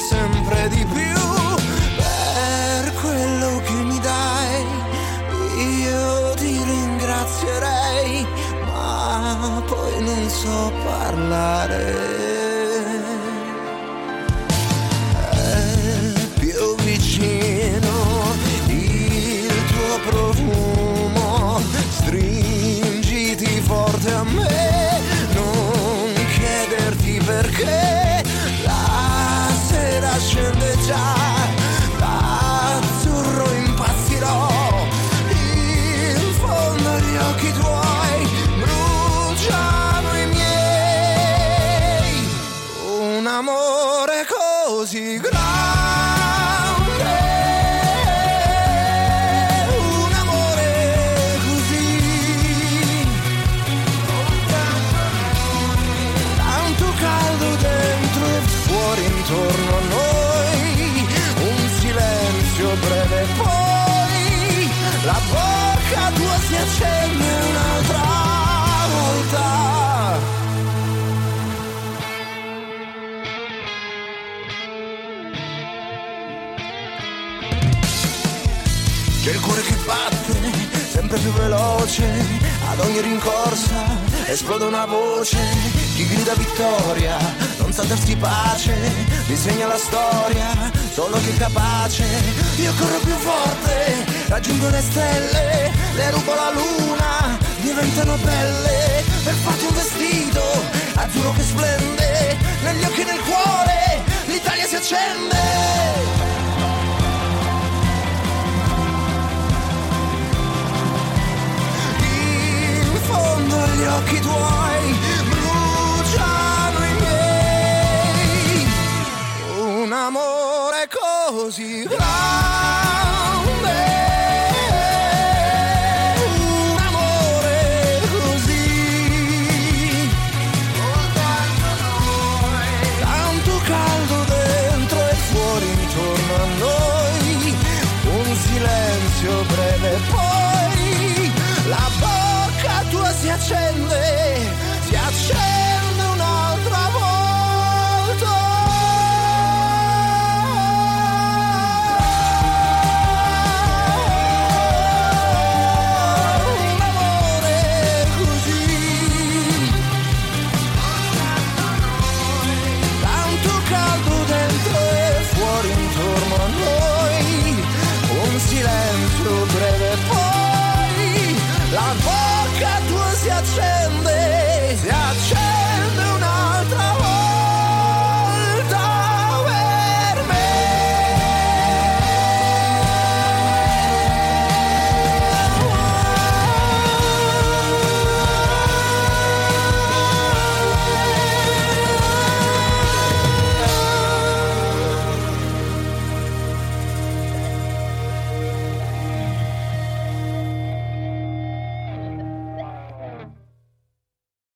sempre di più per quello che mi dai. Io ti ringrazierei, ma poi non so parlare. È più vicino il tuo profumo, stringiti forte a me, non chiederti perché. La sera scende già, l'azzurro impazzirò, in fondo agli occhi tuoi bruciano i miei. Un amore così grande, un amore così, tanto caldo dentro e fuori intorno a noi, un silenzio breve, poi la bocca tua si accende un'altra volta. C'è il cuore che batte sempre più veloce, ad ogni rincorsa esplode una voce, chi grida vittoria non sa darsi pace, disegna la storia solo chi è capace. Io corro più forte, raggiungo le stelle, le rubo la luna, diventano belle, per farti un vestito azzurro che splende, negli occhi e nel cuore l'Italia si accende. Gli occhi tuoi bruciano i miei, un amore così grande.